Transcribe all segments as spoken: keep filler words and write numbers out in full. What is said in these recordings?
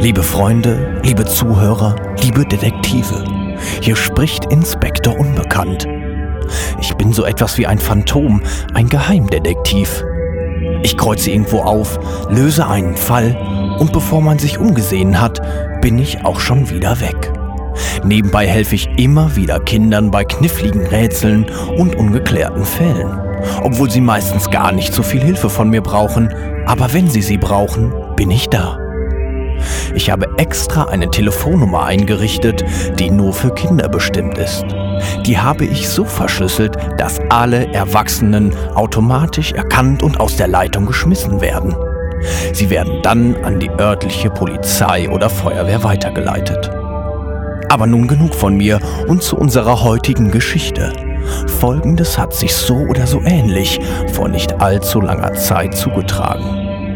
Liebe Freunde, liebe Zuhörer, liebe Detektive, hier spricht Inspektor Unbekannt. Ich bin so etwas wie ein Phantom, ein Geheimdetektiv. Ich kreuze irgendwo auf, löse einen Fall und bevor man sich umgesehen hat, bin ich auch schon wieder weg. Nebenbei helfe ich immer wieder Kindern bei kniffligen Rätseln und ungeklärten Fällen, obwohl sie meistens gar nicht so viel Hilfe von mir brauchen, aber wenn sie sie brauchen, bin ich da. Ich habe extra eine Telefonnummer eingerichtet, die nur für Kinder bestimmt ist. Die habe ich so verschlüsselt, dass alle Erwachsenen automatisch erkannt und aus der Leitung geschmissen werden. Sie werden dann an die örtliche Polizei oder Feuerwehr weitergeleitet. Aber nun genug von mir und zu unserer heutigen Geschichte. Folgendes hat sich so oder so ähnlich vor nicht allzu langer Zeit zugetragen.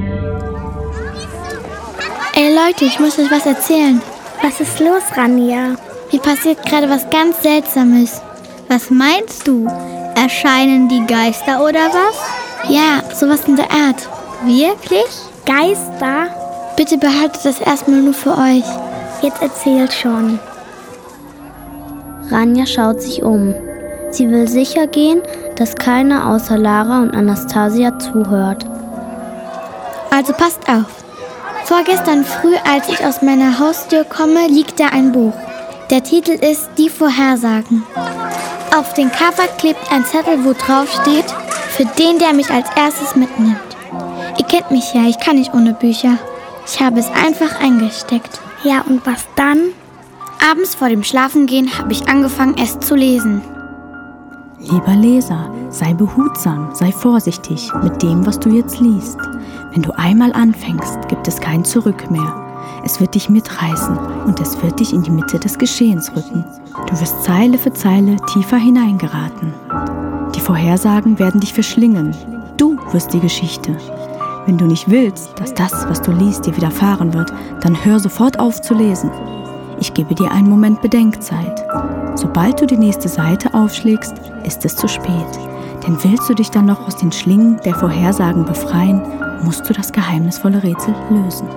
Ey Leute, ich muss euch was erzählen. Was ist los, Rania? Mir passiert gerade was ganz Seltsames. Was meinst du? Erscheinen die Geister oder was? Ja, sowas in der Art. Wirklich? Geister? Bitte behaltet das erstmal nur für euch. Jetzt erzählt schon. Rania schaut sich um. Sie will sicher gehen, dass keiner außer Lara und Anastasia zuhört. Also passt auf. Vorgestern früh, als ich aus meiner Haustür komme, liegt da ein Buch. Der Titel ist Die Vorhersagen. Auf dem Cover klebt ein Zettel, wo drauf steht, für den, der mich als erstes mitnimmt. Ihr kennt mich ja, ich kann nicht ohne Bücher. Ich habe es einfach eingesteckt. Ja, und was dann? Abends vor dem Schlafengehen habe ich angefangen, es zu lesen. Lieber Leser, sei behutsam, sei vorsichtig mit dem, was du jetzt liest. Wenn du einmal anfängst, gibt es kein Zurück mehr. Es wird dich mitreißen und es wird dich in die Mitte des Geschehens rücken. Du wirst Zeile für Zeile tiefer hineingeraten. Die Vorhersagen werden dich verschlingen. Du wirst die Geschichte. Wenn du nicht willst, dass das, was du liest, dir widerfahren wird, dann hör sofort auf zu lesen. Ich gebe dir einen Moment Bedenkzeit. Sobald du die nächste Seite aufschlägst, ist es zu spät. Denn willst du dich dann noch aus den Schlingen der Vorhersagen befreien, musst du das geheimnisvolle Rätsel lösen.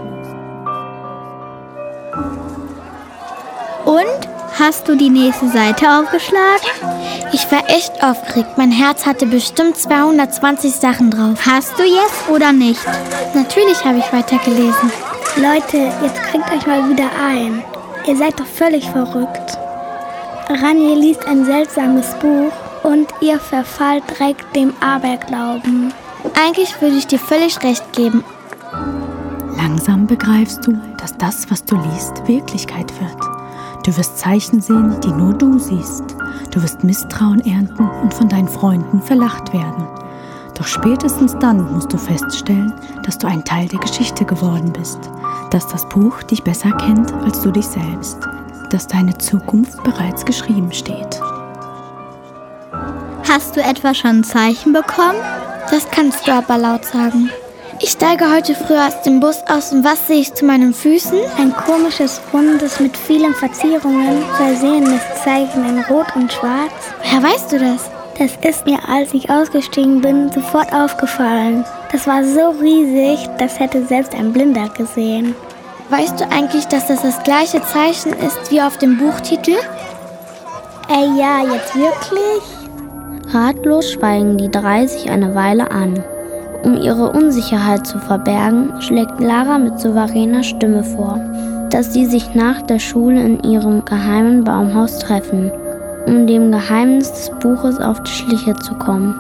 Und? Hast du die nächste Seite aufgeschlagen? Ich war echt aufgeregt. Mein Herz hatte bestimmt zweihundertzwanzig Sachen drauf. Hast du jetzt oder nicht? Natürlich habe ich weitergelesen. Leute, jetzt kriegt euch mal wieder ein. Ihr seid doch völlig verrückt. Rania liest ein seltsames Buch und ihr verfallt direkt dem Aberglauben. Eigentlich würde ich dir völlig recht geben. Langsam begreifst du, dass das, was du liest, Wirklichkeit wird. Du wirst Zeichen sehen, die nur du siehst. Du wirst Misstrauen ernten und von deinen Freunden verlacht werden. Doch spätestens dann musst du feststellen, dass du ein Teil der Geschichte geworden bist. Dass das Buch dich besser kennt als du dich selbst. Dass deine Zukunft bereits geschrieben steht. Hast du etwa schon ein Zeichen bekommen? Das kannst du aber laut sagen. Ich steige heute früh aus dem Bus aus und was sehe ich zu meinen Füßen? Ein komisches, rundes, mit vielen Verzierungen versehenes Zeichen in Rot und Schwarz. Woher weißt du das? Das ist mir, als ich ausgestiegen bin, sofort aufgefallen. Das war so riesig, das hätte selbst ein Blinder gesehen. Weißt du eigentlich, dass das das gleiche Zeichen ist wie auf dem Buchtitel? Ey, ja, jetzt wirklich? Ratlos schweigen die drei sich eine Weile an. Um ihre Unsicherheit zu verbergen, schlägt Lara mit souveräner Stimme vor, dass sie sich nach der Schule in ihrem geheimen Baumhaus treffen, um dem Geheimnis des Buches auf die Schliche zu kommen.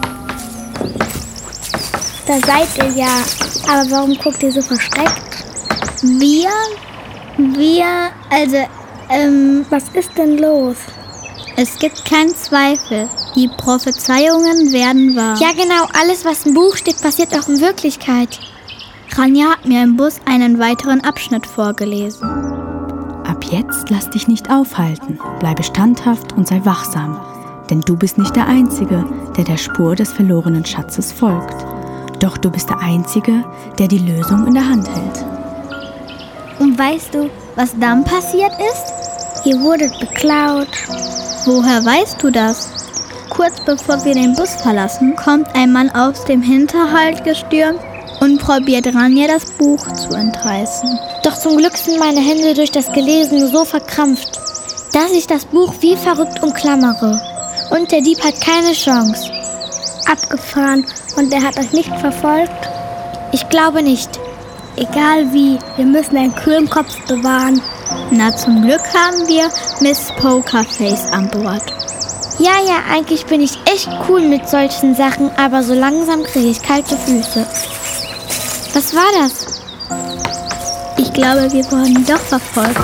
Da seid ihr ja, aber warum guckt ihr so versteckt? Wir? Wir, also, ähm... Was ist denn los? Es gibt keinen Zweifel. Die Prophezeiungen werden wahr. Ja genau, alles was im Buch steht, passiert auch in Wirklichkeit. Rania hat mir im Bus einen weiteren Abschnitt vorgelesen. Ab jetzt lass dich nicht aufhalten. Bleibe standhaft und sei wachsam. Denn du bist nicht der Einzige, der der Spur des verlorenen Schatzes folgt. Doch du bist der Einzige, der die Lösung in der Hand hält. Und weißt du, was dann passiert ist? Ihr wurdet beklaut. Woher weißt du das? Kurz bevor wir den Bus verlassen, kommt ein Mann aus dem Hinterhalt gestürmt und probiert Ranja das Buch zu entreißen. Doch zum Glück sind meine Hände durch das Gelesene so verkrampft, dass ich das Buch wie verrückt umklammere. Und der Dieb hat keine Chance. Abgefahren. Und er hat euch nicht verfolgt? Ich glaube nicht. Egal wie, wir müssen einen kühlen Kopf bewahren. Na, zum Glück haben wir Miss Pokerface an Bord. Ja, ja, eigentlich bin ich echt cool mit solchen Sachen, aber so langsam kriege ich kalte Füße. Was war das? Ich glaube, wir wurden doch verfolgt.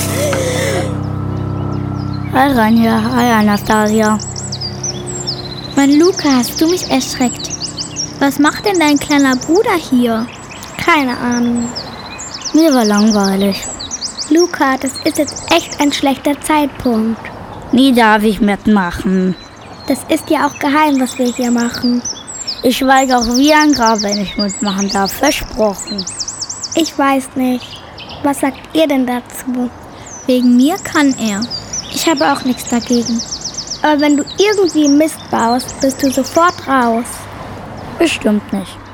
Hi Ranja, hi Anastasia. Mann, Luca, hast du mich erschreckt? Was macht denn dein kleiner Bruder hier? Keine Ahnung. Mir war langweilig. Luca, das ist jetzt echt ein schlechter Zeitpunkt. Nie darf ich mitmachen. Das ist ja auch geheim, was wir hier machen. Ich schweige auch wie ein Grab, wenn ich mitmachen darf. Versprochen. Ich weiß nicht. Was sagt ihr denn dazu? Wegen mir kann er. Ich habe auch nichts dagegen. Aber wenn du irgendwie Mist baust, bist du sofort raus. Bestimmt nicht.